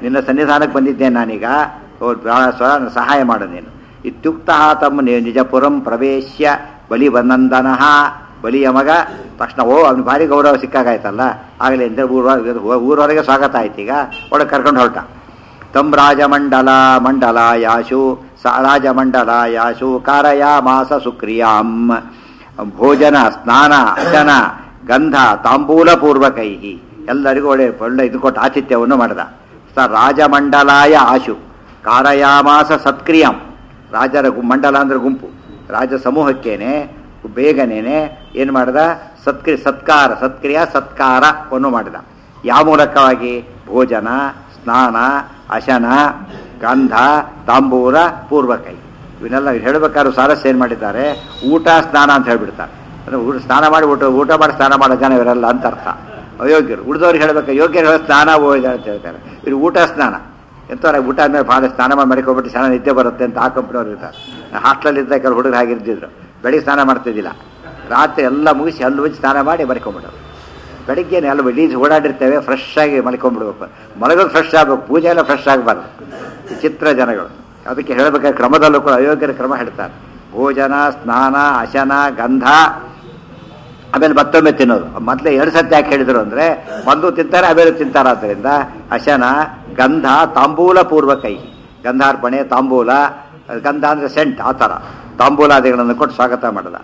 ನಿನ್ನ ಸನ್ನಿಧಾನಕ್ಕೆ ಬಂದಿದ್ದೇನೆ ನಾನೀಗ, ಸಹಾಯ ಮಾಡು ನೀನು. ಇತ್ಯುಕ್ತ ತಮ್ಮ ನಿಜಪುರಂ ಪ್ರವೇಶ್ಯ ಬಲಿ ಬಂದಂದನಃ, ಬಲಿಯ ಮಗ ತಕ್ಷಣ ಓ ಅವ್ನು ಭಾರಿ ಗೌರವ ಸಿಕ್ಕಾಗಾಯ್ತಲ್ಲ, ಆಗಲೇ ಅಂತ ಊರ ಊರವರೆಗೆ ಸ್ವಾಗತ ಆಯ್ತು. ಈಗ ಒಳಗೆ ಕರ್ಕೊಂಡು ಹೊರಟ. ತಂ ರಾಜಮಂಡಲ ಮಂಡಲ ಯಾಶು ಸ ರಾಜಮಂಡಲ ಯಾಶು ಕಾರಯ ಮಾಸ ಸುಕ್ರಿಯಾಂ ಭೋಜನ ಸ್ನಾನ ಅಶನ ಗಂಧ ತಾಂಬೂಲ ಪೂರ್ವಕೈ, ಎಲ್ಲರಿಗೂ ಒಳ್ಳೆ ಒಳ್ಳೆ ಇದು ಕೊಟ್ಟು ಆತಿಥ್ಯವನ್ನು ಮಾಡಿದ. ಸ ರಾಜಮಂಡಲಾಯ ಆಶು ಕಾರಯಾಮಾಸ ಸತ್ಕ್ರಿಯಾಂ, ರಾಜರ ಮಂಡಲ ಅಂದ್ರೆ ಗುಂಪು, ರಾಜ ಸಮೂಹಕ್ಕೇನೆ ಬೇಗನೇನೆ ಏನು ಮಾಡಿದ, ಸತ್ಕ್ರಿಯ ಸತ್ಕಾರ ಸತ್ಕ್ರಿಯಾ ಸತ್ಕಾರವನ್ನು ಮಾಡಿದ. ಯಾವ ಮೂಲಕವಾಗಿ? ಭೋಜನ ಸ್ನಾನ ಅಶನ ಗಂಧ ತಾಂಬೂಲ ಪೂರ್ವಕೈ. ಇವನ್ನೆಲ್ಲ ಹೇಳಬೇಕಾದ್ರೂ ಸಾರಸ್ಯ ಏನು ಮಾಡಿದ್ದಾರೆ, ಊಟ ಸ್ನಾನ ಅಂತ ಹೇಳ್ಬಿಡ್ತಾರೆ. ಅಂದರೆ ಊಟ ಸ್ನಾನ ಮಾಡಿ ಊಟ ಊಟ ಮಾಡಿ ಸ್ನಾನ ಮಾಡೋ ಜನ ಇವರೆಲ್ಲ ಅಂತ ಅರ್ಥ. ಅಯೋಗ್ಯರು. ಉಳಿದವ್ರಿಗೆ ಹೇಳಬೇಕು, ಯೋಗ್ಯರು ಹೇಳೋ ಸ್ನಾನ ಹೋಗಿದೆ ಅಂತ ಹೇಳ್ತಾರೆ. ಇವರು ಊಟ ಸ್ನಾನ ಎಂಥವ್ರ ಊಟ ಆದಮೇಲೆ ಭಾಳ ಸ್ನಾನ ಮಾಡಿ ಮಡಿಕೊಬಿಟ್ಟು ಸ್ನಾನ ನಿದ್ದೆ ಬರುತ್ತೆ ಅಂತ ಆ ಕಂಪ್ನಿಯವ್ರು ಇರ್ತಾರೆ. ಹಾಸ್ಟೆಲಲ್ಲಿದ್ದ ಕೆಲವು ಹುಡುಗರು ಹಾಗಿರ್ತಿದ್ರು, ಬೆಳಿಗ್ಗೆ ಸ್ನಾನ ಮಾಡ್ತಿದ್ದಿಲ್ಲ, ರಾತ್ರಿ ಎಲ್ಲ ಮುಗಿಸಿ ಹಲ್ಲು ಮುಚ್ಚಿ ಸ್ನಾನ ಮಾಡಿ ಮಲ್ಕೊಂಬಿಡೋರು. ಬೆಳಿಗ್ಗೆನೇ ಎಲ್ಲ ಡೀಸ್ ಓಡಾಡಿರ್ತೇವೆ, ಫ್ರೆಶ್ ಆಗಿ ಮಲ್ಕೊಂಡ್ಬಿಡ್ಬೇಕು. ಮಲಗೋದು ಫ್ರೆಶ್ ಆಗಬೇಕು, ಪೂಜೆ ಎಲ್ಲ ಫ್ರೆಶ್ ಆಗಬಾರ್ದು. ವಿಚಿತ್ರ ಜನಗಳು. ಅದಕ್ಕೆ ಹೇಳಬೇಕಾದ್ರೆ ಕ್ರಮದಲ್ಲೂ ಕೂಡ ಅಯೋಗ್ಯರ ಕ್ರಮ ಹೇಳ್ತಾರೆ. ಭೋಜನ ಸ್ನಾನ ಅಶನ ಗಂಧ, ಆಮೇಲೆ ಮತ್ತೊಮ್ಮೆ ತಿನ್ನೋದು. ಮೊದಲೇ ಎರಡು ಸತಿ ಯಾಕೆ ಹೇಳಿದ್ರು ಅಂದರೆ, ಒಂದು ತಿಂತಾರೆ ಆಮೇಲೆ ತಿಂತಾರೆ. ಆದ್ದರಿಂದ ಅಶನ ಗಂಧ ತಾಂಬೂಲ ಪೂರ್ವಕೈ, ಗಂಧಾರ್ಪಣೆ ತಾಂಬೂಲ, ಗಂಧ ಅಂದರೆ ಸೆಂಟ್, ಆ ಥರ ತಾಂಬೂಲಾದಿಗಳನ್ನು ಕೊಟ್ಟು ಸ್ವಾಗತ ಮಾಡಿದ.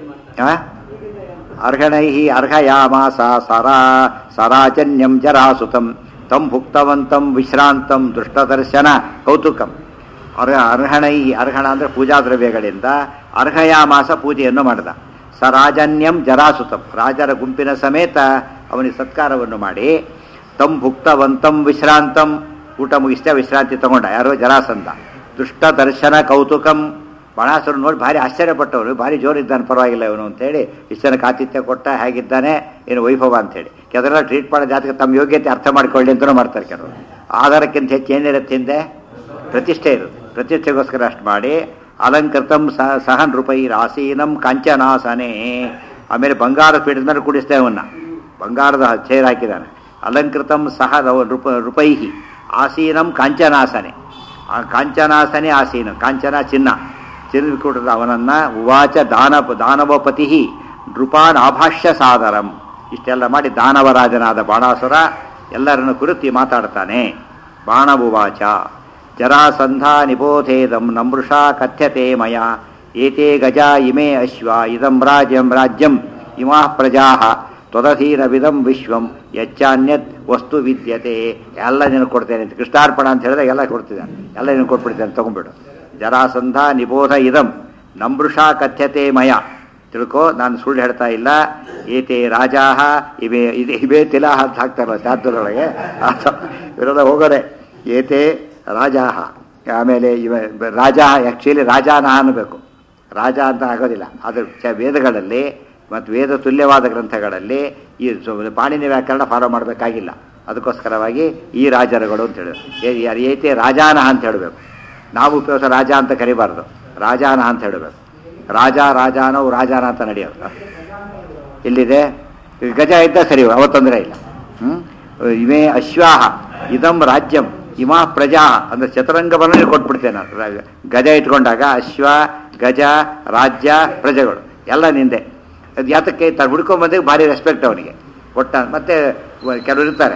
ಅರ್ಹಣೈ ಅರ್ಹಯಾಮಾಸ ಸರಾ ಸರಾಜನ್ಯಂ ಜರಾಸುತಂ ತಂ ಭುಕ್ತವಂತಂ ವಿಶ್ರಾಂತಂ ದೃಷ್ಟದರ್ಶನ ಕೌತುಕಂ. ಅರ್ಹ ಅರ್ಹಣೈ, ಅರ್ಹಣ ಅಂದರೆ ಪೂಜಾ ದ್ರವ್ಯಗಳಿಂದ ಅರ್ಹಯಾಮಾಸ ಪೂಜೆಯನ್ನು ಮಾಡಿದ. ಸರಾಜನ್ಯಂ ಜರಾಸುತಂ, ರಾಜರ ಗುಂಪಿನ ಸಮೇತ ಅವನಿಗೆ ಸತ್ಕಾರವನ್ನು ಮಾಡಿ, ತಂ ಭುಕ್ತವಂತಂ ವಿಶ್ರಾಂತಂ, ಊಟ ಮುಗಿಸ್ತಾ ವಿಶ್ರಾಂತಿ ತಗೊಂಡ. ಯಾರೋ ಜರಾಸಂಧ. ದುಷ್ಟ ದರ್ಶನ ಕೌತುಕಂ, ಬಾಣಾಸುರ ನೋಡಿ ಭಾರಿ ಆಶ್ಚರ್ಯಪಟ್ಟವರು, ಭಾರಿ ಜೋರಿದ್ದಾನೆ, ಪರವಾಗಿಲ್ಲ ಇವನು ಅಂತೇಳಿ ಇಷ್ಟು ಜನಕ್ಕೆ ಆತಿಥ್ಯ ಕೊಟ್ಟ, ಹೇಗಿದ್ದಾನೆ ಏನು ವೈಭವ ಅಂತೇಳಿ. ಕೆಲವರೆಲ್ಲ ಟ್ರೀಟ್ ಮಾಡೋ ಜಾತಕ ತಮ್ಮ ಯೋಗ್ಯತೆ ಅರ್ಥ ಮಾಡ್ಕೊಳ್ಳಿ ಅಂತಲೂ ಮಾಡ್ತಾರೆ ಕೆಲವರು. ಆಧಾರಕ್ಕಿಂತ ಹೆಚ್ಚು ಏನಿರುತ್ತೆ ಹಿಂದೆ ಪ್ರತಿಷ್ಠೆ ಇರುತ್ತೆ, ಪ್ರತಿಷ್ಠೆಗೋಸ್ಕರ ಅಷ್ಟು ಮಾಡಿ. ಅಲಂಕೃತಂ ಸಹ ಸಹ ನೃಪೈ ರಾಸೀನಂ ಕಾಂಚನಾಸನೆ, ಆಮೇಲೆ ಬಂಗಾರ ಪೀಠದ ಮೇಲೆ ಕೂಡಿಸ್ತೇವೆ ಅವನ್ನ, ಬಂಗಾರದ ಚೇರ್ ಹಾಕಿದ್ದಾನೆ. ಅಲಂಕೃತಂ ಸಹ ನೃಪ ನೃಪೈಹಿ ಆಸೀನಂ ಕಾಂಚನಾಸನೆ, ಆ ಕಾಂಚನಾಸನೆ ಆಸೀನ, ಕಾಂಚನ ಚಿನ್ನ, ಚಿನ್ನ ಕೂಟದ ಅವನನ್ನ ಉವಾಚ ದಾನವ ದಾನವಪತಿ ನೃಪಾನ್ ಆಭಾಷ್ಯ ಸಾದರಂ, ಇಷ್ಟೆಲ್ಲ ಮಾಡಿ ದಾನವರಾಜನಾದ ಬಾಣಾಸುರ ಎಲ್ಲರನ್ನು ಕುರಿತು ಮಾತಾಡ್ತಾನೆ. ಬಾಣವುವಾಚ ಜರಾಸಂಧ ನಿಬೋಧೇದಂ ನಮೃಷಾ ಕಥ್ಯತೆ ಮಯ ಏತೆ ಗಜ ಇಮೇ ಅಶ್ವ ಇದಂ ರಾಜ್ಯಂ ರಾಜ್ಯಂ ಇಮಾ ಪ್ರಜಾ ತ್ವದಧೀನವಿದಂ ವಿಶ್ವಂ ಯಚ್ಚಾನ್ಯತ್ ವಸ್ತು ವಿದ್ಯತೆ. ಎಲ್ಲ ನೀನು ಕೊಡ್ತೇನೆ ಅಂತ ಕೃಷ್ಣಾರ್ಪಣ ಅಂತ ಹೇಳಿದಾಗ ಎಲ್ಲ ಕೊಡ್ತಿದ್ದಾನೆ, ಎಲ್ಲ ನೀನು ಕೊಟ್ಬಿಡ್ತೇನೆ ತಗೊಂಡ್ಬಿಡು. ಜರಾಸಂಧ ನಿಬೋಧ ಇದಂ ನಮೃಷಾ ಕಥ್ಯತೆ ಮಯ, ತಿಳ್ಕೊ ನಾನು ಸುಳ್ಳು ಹೇಳ್ತಾ ಇಲ್ಲ. ಏತೆ ರಾಜಾ ಇವೆ ಇದು ಇವೇ ತಿಲಾ ಅಂತ ಹಾಕ್ತಾರಲ್ಲ ಶಾಸ್ತ್ರದೊಳಗೆ, ಇವರೆಲ್ಲ ಹೋಗೋರೆ. ಏತೆ ರಾಜಾ, ಆಮೇಲೆ ಇವ ರಾಜ, ಆ್ಯಕ್ಚುಲಿ ರಾಜಾನ ಅನ್ನಬೇಕು, ರಾಜ ಅಂತ ಆಗೋದಿಲ್ಲ. ಅದು ವೇದಗಳಲ್ಲಿ ಮತ್ತು ವೇದ ತುಲ್ಯವಾದ ಗ್ರಂಥಗಳಲ್ಲಿ ಈ ಪಾಣಿನಿ ವ್ಯಾಕರಣ ಫಾಲೋ ಮಾಡಬೇಕಾಗಿಲ್ಲ. ಅದಕ್ಕೋಸ್ಕರವಾಗಿ ಈ ರಾಜರುಗಳು ಅಂತ ಹೇಳಬೇಕು. ಏತೆ ರಾಜಾನಹ ಅಂತ ಹೇಳಬೇಕು. ನಾವು ಉಪಯೋಗ ರಾಜ ಅಂತ ಕರಿಬಾರ್ದು, ರಾಜಾನಹ ಅಂತ ಹೇಳಬೇಕು. ರಾಜ ರಾಜಾನವು ರಾಜಾನ ಅಂತ ನಡೆಯೋದು. ಇಲ್ಲಿದೆ ಗಜ ಇದ್ದ ಸರಿ, ಅವತ್ತೊಂದರೆ ಇಲ್ಲ. ಹ್ಞೂ ಇವೇ ಅಶ್ವಾಹ ಇದಂ ರಾಜ್ಯಂ ಇಮಾ ಪ್ರಜಾ ಅಂದರೆ ಚತುರಂಗವನ್ನು ಕೊಟ್ಬಿಡ್ತೇನೆ ನಾನು. ಗಜ ಇಟ್ಕೊಂಡಾಗ ಅಶ್ವ ಗಜ ರಾಜ್ಯ ಪ್ರಜೆಗಳು ಎಲ್ಲ ನಿಂದೆ. ಅದು ಯಾತಕ್ಕೆ ತ ಹುಡ್ಕೊಂಬಂದಾಗ ಭಾರಿ ರೆಸ್ಪೆಕ್ಟ್ ಅವನಿಗೆ ಕೊಟ್ಟ. ಮತ್ತು ಕೆಲವರು ಇರ್ತಾರೆ,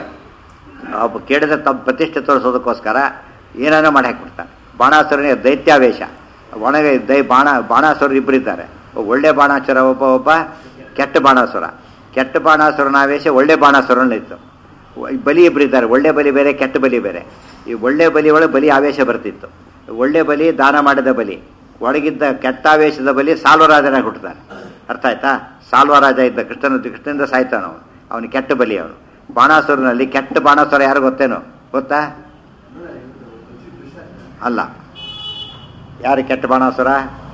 ಕೇಳಿದ ತಮ್ಮ ಪ್ರತಿಷ್ಠೆ ತೋರಿಸೋದಕ್ಕೋಸ್ಕರ ಏನಾನ ಮಾಡಿ ಹಾಕಿಬಿಡ್ತಾನೆ. ಬಾಣಾಸುರನಿಗೆ ದೈತ್ಯಾವೇಶ, ಒಣಗೆ ದೈ ಬಾಣ ಬಾಣಾಸುರರು ಇಬ್ಬರಿದ್ದಾರೆ. ಒಳ್ಳೆ ಬಾಣಾಸುರ ಒಬ್ಬ, ಒಬ್ಬ ಕೆಟ್ಟ ಬಾಣಾಸುರ. ಕೆಟ್ಟ ಬಾಣಾಸುರನ ಆವೇಶ ಒಳ್ಳೆ ಬಾಣಾಸುರನಿತ್ತು. ಬಲಿ ಇಬ್ಬರಿದ್ದಾರೆ, ಒಳ್ಳೆ ಬಲಿ ಬೇರೆ ಕೆಟ್ಟ ಬಲಿ ಬೇರೆ. ಈ ಒಳ್ಳೆ ಬಲಿ ಒಳಗೆ ಬಲಿ ಆವೇಶ ಬರ್ತಿತ್ತು. ಒಳ್ಳೆ ಬಲಿ ದಾನ ಮಾಡಿದ ಬಲಿ, ಒಳಗಿದ್ದ ಕೆಟ್ಟಾವೇಶದ ಬಲಿ ಸಾಲ್ವರಾಜನಾಗಿ ಹುಟ್ಟುತ್ತಾನೆ. ಅರ್ಥ ಆಯ್ತಾ? ಸಾಲ್ವರಾಜ ಇದ್ದ ಕೃಷ್ಣನ ಕೃಷ್ಣನಿಂದ ಸಾಯ್ತಾನ ಅವನು, ಅವನು ಕೆಟ್ಟ ಬಲಿ ಅವನು. ಬಾಣಾಸುರನಲ್ಲಿ ಕೆಟ್ಟ ಬಾಣಾಸುರ ಯಾರು ಗೊತ್ತೇನೋ? ಗೊತ್ತಾ? ಅಲ್ಲ, ಯಾರು ಕೆಟ್ಟ ಬಾಣಾಸುರ?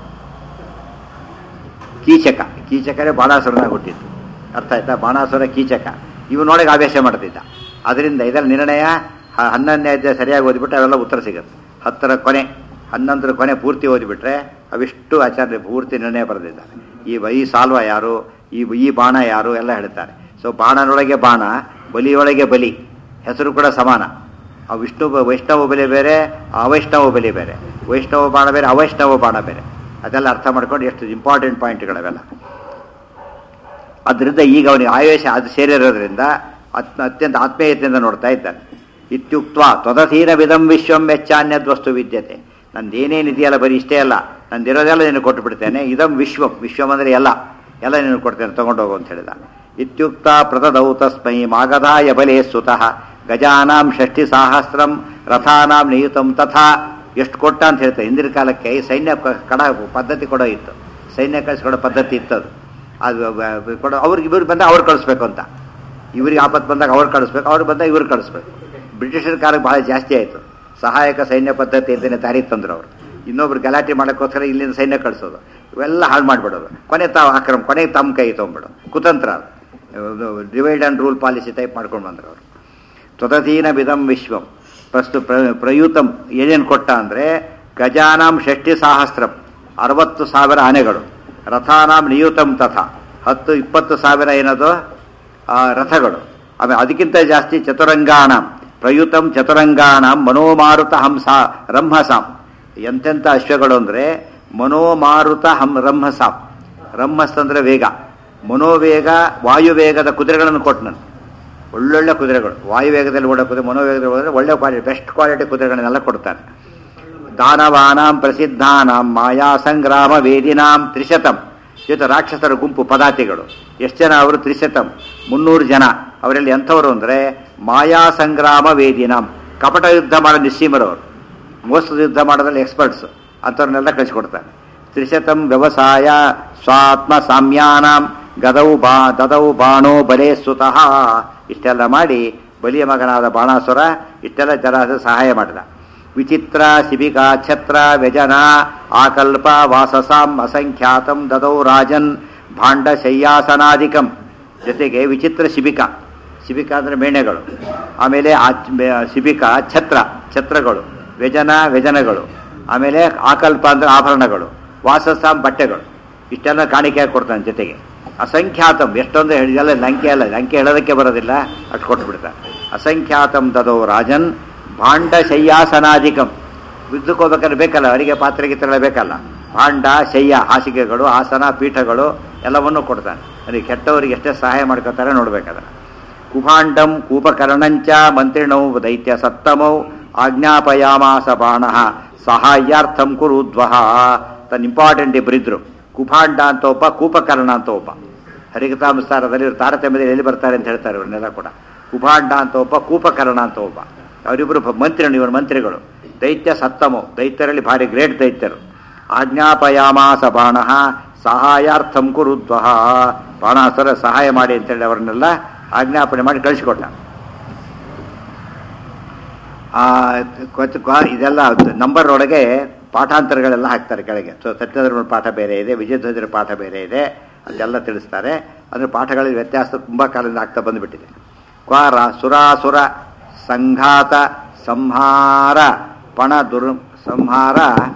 ಕೀಚಕ. ಕೀಚಕರೇ ಬಾಣಾಸುರನಾಗಿ ಹುಟ್ಟಿತ್ತು. ಅರ್ಥ ಆಯ್ತಾ? ಬಾಣಾಸುರ ಕೀಚಕ. ಇವನೊಳಗೆ ಆವೇಶ ಮಾಡ್ತಿದ್ದ. ಅದರಿಂದ ಇದರ ನಿರ್ಣಯ ಹನ್ನೊಂದನೇ ಅಧ್ಯಾಯ ಸರಿಯಾಗಿ ಓದಿಬಿಟ್ರೆ ಅವೆಲ್ಲ ಉತ್ತರ ಸಿಗುತ್ತೆ. ಹತ್ತರ ಕೊನೆ, ಹನ್ನೊಂದರ ಕೊನೆ ಪೂರ್ತಿ ಓದಿಬಿಟ್ರೆ ಅವಿಷ್ಟು ಆಚಾರ್ಯ ಪೂರ್ತಿ ನಿರ್ಣಯ ಬರೆದಿದ್ದಾರೆ. ಈ ಈ ಸಾಲ್ವ ಯಾರು, ಈ ಈ ಬಾಣ ಯಾರು ಎಲ್ಲ ಹೇಳ್ತಾರೆ. ಸೊ ಬಾಣನೊಳಗೆ ಬಾಣ, ಬಲಿಯೊಳಗೆ ಬಲಿ, ಹೆಸರು ಕೂಡ ಸಮಾನ. ಆ ವಿಷ್ಣು ವೈಷ್ಣವ ಬಲಿ ಬೇರೆ, ಅವೈಷ್ಣವ ಬಲಿ ಬೇರೆ, ವೈಷ್ಣವ ಬಾಣ ಬೇರೆ, ಅವೈಷ್ಣವ ಬಾಣ ಬೇರೆ. ಅದೆಲ್ಲ ಅರ್ಥ ಮಾಡ್ಕೊಂಡು ಎಷ್ಟು ಇಂಪಾರ್ಟೆಂಟ್ ಪಾಯಿಂಟ್ಗಳವೆಲ್ಲ. ಅದರಿಂದ ಈಗ ಅವನಿಗೆ ಆವೇಶ ಅದು ಸೇರಿರೋದ್ರಿಂದ ಅತ್ ಅತ್ಯಂತ ಆತ್ಮೀಯತೆಯಿಂದ ನೋಡ್ತಾ ಇದ್ದಾನೆ. ಇತ್ಯುಕ್ತ ತ್ವದಧೀನ ವಿಧಂ ವಿಶ್ವಂ ವೆಚ್ಚಾನ್ಯದ್ ವಸ್ತು ವಿದ್ಯತೆ. ನಂದೇನೇನಿದೆಯಲ್ಲ ಬರೀ ಇಷ್ಟೇ ಅಲ್ಲ, ನಂದಿರೋದೆಲ್ಲ ನೀನು ಕೊಟ್ಟು ಬಿಡ್ತೇನೆ. ಇದಂ ವಿಶ್ವಂ, ವಿಶ್ವಂ ಅಂದರೆ ಎಲ್ಲ ಎಲ್ಲ ನೀನು ಕೊಡ್ತೇನೆ, ತಗೊಂಡೋಗು ಅಂತ ಹೇಳಿದ. ಇತ್ಯುಕ್ತ ಪ್ರತದೌ ತಸ್ಮೈ ಮಾಗಧಾಯ ಬಲೇ ಸುತಃ ಗಜಾನಾಂ ಷಷ್ಠಿ ಸಹಸ್ರಂ ರಥಾನಾಂ ನಿಯುತಂ ತಥಾ. ಎಷ್ಟು ಕೊಟ್ಟ ಅಂತ ಹೇಳ್ತಾರೆ. ಹಿಂದಿನ ಕಾಲಕ್ಕೆ ಈ ಸೈನ್ಯ ಕಡ ಪದ್ಧತಿ ಕೊಡೋ ಇತ್ತು, ಸೈನ್ಯ ಕಳಿಸ್ಕೊಡೋ ಪದ್ಧತಿ ಇತ್ತದು. ಅದು ಕೊಡೋ ಅವ್ರಿಗೆ ಇವ್ರು ಬಂದಾಗ ಅವ್ರು ಕಳಿಸ್ಬೇಕು ಅಂತ, ಇವ್ರಿಗೆ ಆಪತ್ತು ಬಂದಾಗ ಅವ್ರು ಕಳಿಸ್ಬೇಕು, ಅವ್ರು ಬಂದಾಗ ಇವ್ರು ಕಳಿಸ್ಬೇಕು. ಬ್ರಿಟಿಷರ ಕಾಲಕ್ಕೆ ಭಾಳ ಜಾಸ್ತಿ ಆಯಿತು. ಸಹಾಯಕ ಸೈನ್ಯ ಪದ್ಧತಿ ಅಂತಲೇ ತಾರೀಖ್ ತಂದ್ರು ಅವರು. ಇನ್ನೊಬ್ರು ಗಲಾಟೆ ಮಾಡೋಕ್ಕೋಸ್ಕರ ಇಲ್ಲಿಂದ ಸೈನ್ಯ ಕಳಿಸೋದು, ಇವೆಲ್ಲ ಹಾಳು ಮಾಡಿಬಿಡೋದು. ಕೊನೆ ತಾವು ಆಕ್ರಮ, ಕೊನೆಗೆ ತಮ್ಮ ಕೈ ತೊಗೊಂಬಿಡೋದು. ಕುತಂತ್ರ, divide and rule policy type ಮಾಡ್ಕೊಂಡು ಬಂದರು ಅವರು. ತ್ವದಧೀನ ವಿಧಂ ವಿಶ್ವಂ ಪ್ರಸ್ತು ಪ್ರ ಪ್ರಯುತಂ ಏನೇನು ಕೊಟ್ಟ ಅಂದರೆ ಗಜಾನಾಂ ಷಷ್ಠಿ ಸಹಸ್ರಂ ಅರವತ್ತು ಸಾವಿರ ಆನೆಗಳು, ರಥಾನಾಂ ನಿಯುತಂ ತಥಾ ಹತ್ತು ಇಪ್ಪತ್ತು ಸಾವಿರ ಏನದು ರಥಗಳು. ಆಮೇಲೆ ಅದಕ್ಕಿಂತ ಜಾಸ್ತಿ ಚತುರಂಗಾಣಂ ಪ್ರಯುತಂ ಚತುರಂಗಾಣಂ ಮನೋಮಾರುತ ಹಂಸ ರಂಹಸಾಂ. ಎಂತೆಂಥ ಅಶ್ವಗಳು ಅಂದರೆ ಮನೋಮಾರುತ ಹಂ ರಂಹಸಾಂ. ರಂಹಸ್ ಅಂದರೆ ವೇಗ, ಮನೋವೇಗ ವಾಯುವೇಗದ ಕುದುರೆಗಳನ್ನು ಕೊಟ್ಟು ನಾನು. ಒಳ್ಳೊಳ್ಳೆ ಕುದುರೆಗಳು, ವಾಯುವೇಗದಲ್ಲಿ ಓಡೋ ಕುದುರೆ, ಮನೋವೇಗದಲ್ಲಿ ಓಡಿದ್ರೆ ಒಳ್ಳೆ ಕ್ವಾಲಿಟಿ, ಬೆಸ್ಟ್ ಕ್ವಾಲಿಟಿ ಕುದುರೆಗಳನ್ನೆಲ್ಲ ಕೊಡ್ತಾನೆ. ದಾನವಾನಾಂ ಪ್ರಸಿದ್ಧಾನಾಂ ಮಾಯಾ ಸಂಗ್ರಾಮ ವೇದಿನಾಂ ತ್ರಿಶತಂ. ಜೊತೆ ರಾಕ್ಷಸರ ಗುಂಪು ಪದಾತಿಗಳು ಎಷ್ಟು ಜನ ಅವರು? ತ್ರಿಶತಂ, ಮುನ್ನೂರು ಜನ. ಅವರಲ್ಲಿ ಎಂಥವರು ಅಂದರೆ ಮಾಯಾ ಸಂಗ್ರಾಮ ವೇದಿನಾಂ, ಕಪಟ ಯುದ್ಧ ಮಾಡೋ ನಿಸ್ಸೀಮರವರು, ಮೋಸದ ಯುದ್ಧ ಮಾಡೋದ್ರಲ್ಲಿ ಎಕ್ಸ್ಪರ್ಟ್ಸ್, ಅಂಥವ್ರನ್ನೆಲ್ಲ ಕಳಿಸ್ಕೊಡ್ತಾನೆ. ತ್ರಿಶತಂ ವ್ಯವಸಾಯ ಸ್ವಾತ್ಮ ಸಾಮ್ಯಾನಾಂ ಗದೌ ಬಾ ದದೌ ಬಾಣೋ ಬಲೇ ಸುತಃ. ಇಷ್ಟೆಲ್ಲ ಮಾಡಿ ಬಲಿಯ ಮಗನಾದ ಬಾಣಾಸುರ ಇಷ್ಟೆಲ್ಲ ಜನ ಸಹಾಯ ಮಾಡಿದ. ವಿಚಿತ್ರ ಶಿಬಿಕಾ ಛತ್ರ ವ್ಯಜನ ಆಕಲ್ಪ ವಾಸಸಾಂ ಅಸಂಖ್ಯಾತಂ ದದೌ ರಾಜನ್ ಭಾಂಡ ಶಯ್ಯಾಸನಾಧಿಕಂ. ಜೊತೆಗೆ ವಿಚಿತ್ರ ಶಿಬಿಕಾ, ಶಿಬಿಕಾ ಅಂದರೆ ಮೇಣೆಗಳು, ಆಮೇಲೆ ಆ ಶಿಬಿಕಾ ಛತ್ರ ಛತ್ರಗಳು, ವ್ಯಜನ ವ್ಯಜನಗಳು, ಆಮೇಲೆ ಆಕಲ್ಪ ಅಂದರೆ ಆಭರಣಗಳು, ವಾಸಸಾಂ ಬಟ್ಟೆಗಳು, ಇಷ್ಟೆಲ್ಲ ಕಾಣಿಕೆ ಕೊಡ್ತಾನೆ. ಜೊತೆಗೆ ಅಸಂಖ್ಯಾತಂ, ಎಷ್ಟೊಂದು ಹೇಳಿದೆಲ್ಲ ಲಂಕೆ ಅಲ್ಲ, ಲಂಕೆ ಹೇಳೋದಕ್ಕೆ ಬರೋದಿಲ್ಲ, ಅಷ್ಟು ಕೊಟ್ಬಿಡ್ತಾನೆ. ಅಸಂಖ್ಯಾತಂ ದದೋ ರಾಜನ್ ಭಾಂಡ ಶಯ್ಯಾಸನಾಧಿಕಂ. ಯುದ್ಧಕ್ಕೆ ಹೋಗ್ಬೇಕಾದ್ರೆ ಬೇಕಲ್ಲ, ಅಡಿಗೆ ಪಾತ್ರೆ ಗೀತ್ರೆಲ್ಲ ಬೇಕಲ್ಲ. ಭಾಂಡ ಶಯ್ಯ ಹಾಸಿಗೆಗಳು, ಆಸನ ಪೀಠಗಳು ಎಲ್ಲವನ್ನೂ ಕೊಡ್ತಾನೆ. ಅದಕ್ಕೆ ಕೆಟ್ಟವರಿಗೆ ಎಷ್ಟೇ ಸಹಾಯ ಮಾಡ್ಕೋತಾರೆ ನೋಡ್ಬೇಕಾದ್ರೆ. ಕುಭಾಂಡಂ ಕೂಪಕರ್ಣಂಚ ಮಂತ್ರಿಣೌ ದೈತ್ಯ ಸತ್ತಮೌ ಆಜ್ಞಾಪಯಾಮಾಸ ಬಾಣ ಸಹಾಯಾರ್ಥಂ ಕುರುದ್ವಹ. ತನ್ನ ಇಂಪಾರ್ಟೆಂಟ್ ಇಬ್ಬರಿದ್ರು, ಕುಭಾಂಡ ಅಂತ ಒಬ್ಬ, ಕೂಪಕರ್ಣ ಅಂತ ಒಬ್ಬ. ಹರಿಕಥಾನುಸಾರದಲ್ಲಿ ಇವರು ತಾರತಮ್ಯದಲ್ಲಿ ಎಲ್ಲಿ ಬರ್ತಾರೆ ಅಂತ ಹೇಳ್ತಾರೆ ಇವರನ್ನೆಲ್ಲ ಕೂಡ. ಕುಭಾಂಡ ಅಂತ ಒಬ್ಬ, ಕೂಪಕರ್ಣ ಅಂತ ಒಬ್ಬ, ಅವರಿಬ್ಬರು ಮಂತ್ರಿಗಳು, ಇವರು ಮಂತ್ರಿಗಳು. ದೈತ್ಯ ಸತ್ತಮೋ, ದೈತ್ಯರಲ್ಲಿ ಭಾರಿ ಗ್ರೇಟ್ ದೈತ್ಯರು. ಆಜ್ಞಾಪಯಾಮಾಸ ಬಾಣ ಸಹಾಯಾರ್ಥಂ ಕುರುದ್ವಹ. ಬಾಣಾಸುರ ಸಹಾಯ ಮಾಡಿ ಅಂತೇಳಿ ಅವರನ್ನೆಲ್ಲ ಆಜ್ಞಾಪನೆ ಮಾಡಿ ಕಳಿಸಿಕೊಟ್ಟ. ಇದೆಲ್ಲ ನಂಬರ್ ಒಳಗೆ ಪಾಠಾಂತರಗಳೆಲ್ಲ ಹಾಕ್ತಾರೆ ಕೆಳಗೆ. ಸೊ ಸತ್ಯಧರ್ಮರ ಪಾಠ ಬೇರೆ ಇದೆ, ವಿಜಯಧ್ವಜರ ಪಾಠ ಬೇರೆ ಇದೆ, ಅದೆಲ್ಲ ತಿಳಿಸ್ತಾರೆ. ಅದರ ಪಾಠಗಳಲ್ಲಿ ವ್ಯತ್ಯಾಸ ತುಂಬ ಕಾಲದಿಂದ ಆಗ್ತಾ ಬಂದುಬಿಟ್ಟಿದೆ. ಕ್ವಾರ ಸುರಾಸುರ ಸಂಘಾತ ಸಂಹಾರ ಪಣ ದುರ್ ಸಂಹಾರ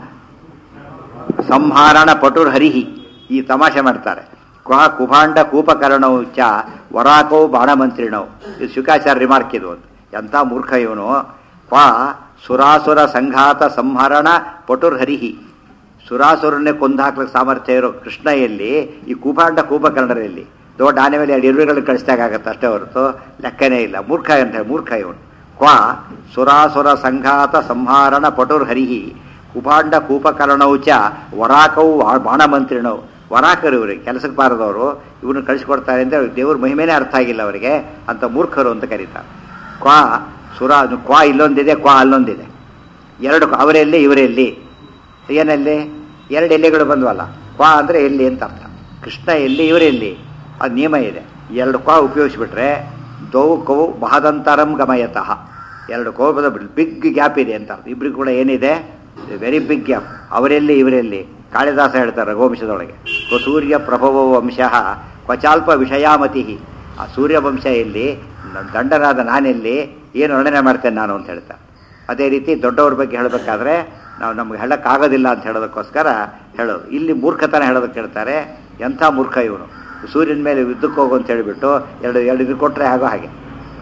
ಸಂಹಾರಣ ಪಟುರ್ ಹರಿಹಿ. ಈ ತಮಾಷೆ ಮಾಡ್ತಾರೆ. ಕ್ವಾ ಕುಭಾಂಡ ಕೂಪಕರ್ಣವು ಚ ವರಾಕವು ಬಾಣಮಂತ್ರಿಣವು. ಇದು ಶುಕಾಚಾರ್ಯ ರಿಮಾರ್ಕ್ ಇದು. ಎಂಥ ಮೂರ್ಖ ಇವನು. ಕ್ವಾ ಸುರಾಸುರ ಸಂಘಾತ ಸಂಹರಣ ಪಟುರ್ ಹರಿಹಿ. ಸುರಾಸುರನ್ನೇ ಕೊಂದು ಹಾಕ್ಲಿಕ್ಕೆ ಸಾಮರ್ಥ್ಯ ಇರೋ ಕೃಷ್ಣ ಎಲ್ಲಿ, ಈ ಕುಭಾಂಡ ಕೂಪಕರ್ಣರಲ್ಲಿ ದೊಡ್ಡ ಆನೆ ಮೇಲೆ ಎರಡು ಇರುವೆಗಳನ್ನು ಕಳಿಸ್ದಾಗತ್ತೆ ಅಷ್ಟೇ ಹೊರತು ಲೆಕ್ಕನೇ ಇಲ್ಲ. ಮೂರ್ಖ ಅಂತ ಮೂರ್ಖ ಇವನು. ಕ್ವಾ ಸುರಾಸುರ ಸಂಘಾತ ಸಂಹಾರಣ ಪಟುರ್ ಹರಿಹಿ ಕುಭಾಂಡ ಕೂಪಕರ್ಣವು ಚ ವರಾಕವು ಬಾಣಮಂತ್ರಿಣವು. ವರಾಕರು ಇವರಿಗೆ ಕೆಲಸಕ್ಕೆ ಬಾರದವರು, ಇವ್ರನ್ನ ಕಳಿಸ್ಕೊಡ್ತಾರೆ ಅಂತ ದೇವ್ರ ಮಹಿಮೆನೇ ಅರ್ಥ ಆಗಿಲ್ಲ ಅವರಿಗೆ, ಅಂತ ಮೂರ್ಖರು ಅಂತ ಕರೀತಾರೆ. ಕ್ವಾ ಸುರಾ ಕ್ವಾ ಇಲ್ಲೊಂದಿದೆ, ಕ್ವಾ ಅಲ್ಲೊಂದಿದೆ, ಎರಡು ಅವರೆಲ್ಲಿ ಇವರೆಲ್ಲಿ, ಏನಲ್ಲಿ ಎರಡು ಎಲೆಗಳು ಬಂದ್ವಲ್ಲ. ಕ್ವಾ ಅಂದರೆ ಎಲ್ಲಿ ಅಂತ ಅರ್ಥ. ಕೃಷ್ಣ ಎಲ್ಲಿ, ಇವರೆಲ್ಲಿ, ಅದು ನಿಯಮ ಇದೆ. ಎರಡು ಕ್ವಾ ಉಪಯೋಗಿಸ್ಬಿಟ್ರೆ ದೌ ಕೌ ಮಹದಂತರಂ ಗಮಯತಃ, ಎರಡು ಕೋಪದ ಬಿಗ್ ಗ್ಯಾಪ್ ಇದೆ ಅಂತ ಅರ್ಥ. ಇಬ್ಬರಿಗೂ ಕೂಡ ಏನಿದೆ, ವೆರಿ ಬಿಗ್ ಗ್ಯಾಪ್. ಅವರೆಲ್ಲಿ ಇವರೆಲ್ಲಿ. ಕಾಳಿದಾಸ ಹೇಳ್ತಾರೆ ರಘುವಂಶದೊಳಗೆ, ಕೊ ಸೂರ್ಯ ಪ್ರಭವ ವಂಶ ಕ್ವಚಾಲ್ಪ ವಿಷಯಾಮತಿ. ಆ ಸೂರ್ಯ ವಂಶ ಎಲ್ಲಿ, ದಂಡನಾದ ನಾನೆಲ್ಲಿ, ಏನು ವರ್ಣನೆ ಮಾಡ್ತೇನೆ ನಾನು ಅಂತ ಹೇಳ್ತಾರೆ. ಅದೇ ರೀತಿ ದೊಡ್ಡವ್ರ ಬಗ್ಗೆ ಹೇಳಬೇಕಾದ್ರೆ ನಾವು ನಮ್ಗೆ ಹೇಳೋಕ್ಕಾಗೋದಿಲ್ಲ ಅಂತ ಹೇಳೋದಕ್ಕೋಸ್ಕರ ಹೇಳೋದು. ಇಲ್ಲಿ ಮೂರ್ಖತನ ಹೇಳೋದಕ್ಕೆ ಹೇಳ್ತಾರೆ. ಎಂಥ ಮೂರ್ಖ ಇವನು. ಸೂರ್ಯನ ಮೇಲೆ ಯುದ್ಧಕ್ಕೆ ಹೋಗು ಅಂತ ಹೇಳಿಬಿಟ್ಟು ಎರಡು ಎರಡು ಇದು ಕೊಟ್ಟರೆ ಆಗೋ ಹಾಗೆ.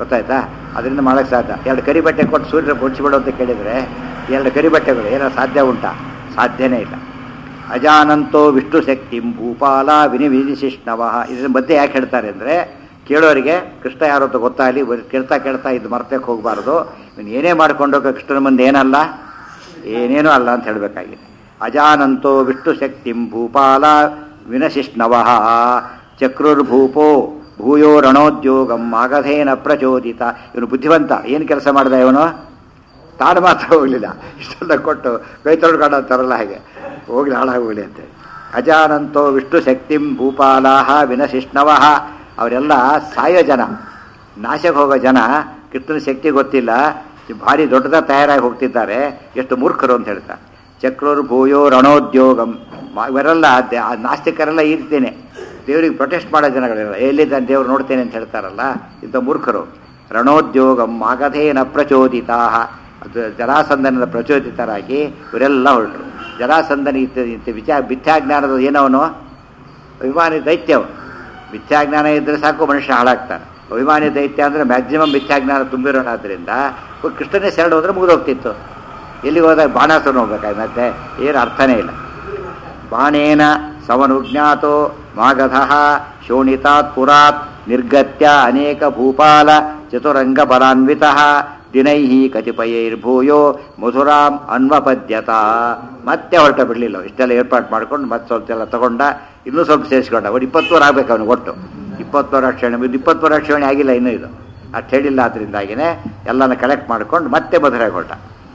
ಗೊತ್ತಾಯ್ತಾ? ಅದರಿಂದ ಮಾಡೋಕ್ಕೆ ಸಾಧ್ಯ. ಎರಡು ಕರಿ ಬಟ್ಟೆ ಕೊಟ್ಟು ಸೂರ್ಯ ಮುಚ್ಚಿಬಿಡು ಅಂತ ಕೇಳಿದರೆ ಎರಡು ಕರಿ ಬಟ್ಟೆಗಳು ಏನೋ ಸಾಧ್ಯ ಉಂಟಾ? ಸಾಧ್ಯನೇ ಇಲ್ಲ. ಅಜಾನಂತೋ ವಿಷ್ಣು ಶಕ್ತಿ ಭೂಪಾಲ ವಿನಿವಿಶಿಷ್ಣವ. ಇದರ ಮಧ್ಯೆ ಯಾಕೆ ಹೇಳ್ತಾರೆ ಅಂದರೆ ಕೇಳೋರಿಗೆ ಕೃಷ್ಣ ಯಾರು ಅಂತ ಗೊತ್ತಾಗಲಿ, ಕೇಳ್ತಾ ಕೇಳ್ತಾ ಇದು ಮರ್ತಕ್ಕೆ ಹೋಗಬಾರ್ದು. ಇವನು ಏನೇ ಮಾಡ್ಕೊಂಡೋಗ ಕೃಷ್ಣನ ಮುಂದೆ ಏನಲ್ಲ, ಏನೇನೂ ಅಲ್ಲ ಅಂತ ಹೇಳಬೇಕಾಗಿದೆ. ಅಜಾನಂತೋ ವಿಷ್ಣು ಶಕ್ತಿಂ ಭೂಪಾಲ ವಿನಶಿಷ್ಣವ ಚಕ್ರುರ್ಭೂಪೋ ಭೂಯೋ ರಣೋದ್ಯೋಗಂ ಆಗಧೇನ ಪ್ರಚೋದಿತ. ಇವನು ಬುದ್ಧಿವಂತ. ಏನು ಕೆಲಸ ಮಾಡಿದ ಇವನು? ತಾನು ಮಾತ್ರ ಹೋಗಲಿಲ್ಲ, ಇಷ್ಟೆಲ್ಲ ಕೊಟ್ಟು ಕೈ ತೊಳ್ಕೊಂಡು ಅಂತಾರಲ್ಲ ಹಾಗೆ ಹೋಗ್ಲಿ, ಹಾಳಾಗಿ ಹೋಗಲಿ ಅಂತೇಳಿ. ಅಜಾನಂತೋ ವಿಷ್ಣು ಶಕ್ತಿಂ ಭೂಪಾಲಾಹ ವಿನಶಿಷ್ಣವ. ಅವರೆಲ್ಲ ಸಾಯೋ ಜನ, ನಾಶಕ್ಕೆ ಹೋಗೋ ಜನ. ಕೃಷ್ಣನ ಶಕ್ತಿ ಗೊತ್ತಿಲ್ಲ, ಭಾರಿ ದೊಡ್ಡದಾಗಿ ತಯಾರಾಗಿ ಹೋಗ್ತಿದ್ದಾರೆ. ಎಷ್ಟು ಮೂರ್ಖರು ಅಂತ ಹೇಳ್ತಾರೆ. ಚಕ್ರರು ಭೂಯೋ ರಣೋದ್ಯೋಗಂ. ಇವರೆಲ್ಲ ನಾಸ್ತಿಕರೆಲ್ಲ ಈ ರೀತಿಯೇ ದೇವರಿಗೆ ಪ್ರೊಟೆಸ್ಟ್ ಮಾಡೋ ಜನಗಳೆಲ್ಲ ಎಲ್ಲಿದ್ದಾನೆ ದೇವ್ರು ನೋಡ್ತೇನೆ ಅಂತ ಹೇಳ್ತಾರಲ್ಲ, ಇಂಥ ಮೂರ್ಖರು. ರಣೋದ್ಯೋಗಂ ಆಗಧೇನ ಪ್ರಚೋದಿತಾ. ಅದು ಜರಾಸಂಧನದ ಪ್ರಚೋದಿತರಾಗಿ ಇವರೆಲ್ಲ ಹೊರಟರು. ಜರಾಸಂಧನ ಇತ್ತ ವಿಚಾ ಮಿಥ್ಯಾಜ್ಞಾನದ ಏನವನು? ಅಭಿಮಾನಿ ದೈತ್ಯವು. ಮಿಥ್ಯಾಜ್ಞಾನ ಇದ್ದರೆ ಸಾಕು ಮನುಷ್ಯ ಹಾಳಾಗ್ತಾನೆ. ಅಭಿಮಾನಿ ದೈತ್ಯ ಅಂದರೆ ಮ್ಯಾಕ್ಸಿಮಮ್ ಮಿಥ್ಯಾಜ್ಞಾನ ತುಂಬಿರೋಣಾದ್ರಿಂದ ಕೃಷ್ಣನೇ ಶರಣ ಹೋದ್ರೆ ಮುಗಿದೋಗ್ತಿತ್ತು. ಎಲ್ಲಿಗೆ ಹೋದಾಗ ಬಾಣಾಸುರನ ಹೋಗ್ಬೇಕಾಗಿ ಮತ್ತೆ ಏನು ಅರ್ಥನೇ ಇಲ್ಲ. ಬಾಣೇನ ಸಮನುಜ್ಞಾತೋ ಮಾಗಧಃ ಶೋಣಿತಾತ್ ಪುರಾತ್ ನಿರ್ಗತ್ಯ ಅನೇಕ ಭೂಪಾಲ ಚತುರಂಗ ಬಲಾನ್ವಿತಃ ದಿನೈಹಿ ಕತಿಪಯೈರ್ಭೂಯೋ ಮಧುರಾಂ ಅನ್ವಪದ್ಯತ. ಮತ್ತೆ ಹೊರಟ ಬಿಡಲಿಲ್ಲ. ಇಷ್ಟೆಲ್ಲ ಏರ್ಪಾಡು ಮಾಡ್ಕೊಂಡು ಮತ್ತೆ ಸ್ವಲ್ಪ ಎಲ್ಲ ತಗೊಂಡ, ಇನ್ನೂ ಸ್ವಲ್ಪ ಸೇರಿಸ್ಕೊಂಡ. ಒಂದು ಇಪ್ಪತ್ತೂರು ಆಗ್ಬೇಕು ಅವನಿಗೆ ಒಟ್ಟು. ಇಪ್ಪತ್ತೂರು ಅಕ್ಷರಣೆ ಇದು ಇಪ್ಪತ್ತೂರು ಅಕ್ಷರಣೆ ಆಗಿಲ್ಲ ಇನ್ನೂ. ಇದು ಅಷ್ಟು ಹೇಳಿಲ್ಲ. ಅದರಿಂದಾಗಿನೇ ಎಲ್ಲನ ಕಲೆಕ್ಟ್ ಮಾಡ್ಕೊಂಡು ಮತ್ತೆ ಮಧುರಾಗಿ ಹೊರಟ.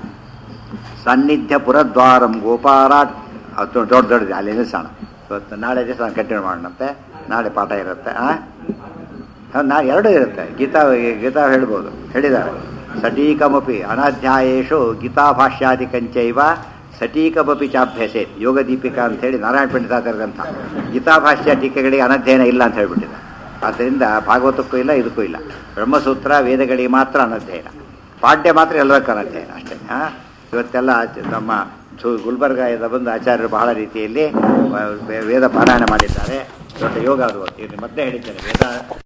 ಸನ್ನಿಧ್ಯ ಪುರದ್ವಾರಂ ಗೋಪಾರಾಟ್. ಅದು ದೊಡ್ಡ ದೊಡ್ಡದು ಅಲ್ಲಿ ನಿಲ್ಲಿಸೋಣ. ಇವತ್ತು ನಾಳೆ ದಿವಸ ನಾನು ಕಂಟಿನ್ಯೂ ಮಾಡೋಣಂತೆ. ನಾಳೆ ಪಾಠ ಇರುತ್ತೆ. ಹಾಂ, ನಾ ಎರಡೂ ಇರುತ್ತೆ. ಗೀತಾ ಗೀತಾ ಹೇಳ್ಬೋದು, ಹೇಳಿದ್ದಾರೆ. ಸಟೀಕಮಪಿ ಅನಾಧ್ಯಾಯೇಶು ಗೀತಾಭಾಷ್ಯಾದಿಕಂಚೈವ ಸಟೀಕಮಪಿ ಚಾಭ್ಯಸೇತ್. ಯೋಗ ದೀಪಿಕಾ ಅಂಥೇಳಿ ನಾರಾಯಣ ಪಂಡಿತಾಚಾರ್ಯ ಗ್ರಂಥ. ಗೀತಾಭಾಷ್ಯ ಟೀಕೆಗಳಿಗೆ ಅನಧ್ಯಯನ ಇಲ್ಲ ಅಂತ ಹೇಳ್ಬಿಟ್ಟಿದೆ. ಆದ್ದರಿಂದ ಭಾಗವತಕ್ಕೂ ಇಲ್ಲ, ಇದಕ್ಕೂ ಇಲ್ಲ. ಬ್ರಹ್ಮಸೂತ್ರ ವೇದಗಳಿಗೆ ಮಾತ್ರ ಅನಧ್ಯಯನ, ಪಾಠ್ಯ ಮಾತ್ರ ಎಲ್ಲದಕ್ಕೂ ಅನಧ್ಯಯನ ಅಷ್ಟೇ. ಹಾಂ, ಇವತ್ತೆಲ್ಲ ನಮ್ಮ ಗುಲ್ಬರ್ಗಾದ ಬಂದು ಆಚಾರ್ಯರು ಬಹಳ ರೀತಿಯಲ್ಲಿ ವೇದ ಪಾರಾಯಣ ಮಾಡಿದ್ದಾರೆ. ದೊಡ್ಡ ಯೋಗ ಅದು. ಇದು ಮತ್ತೆ ಹೇಳಿದ್ದೇನೆ, ವೇದ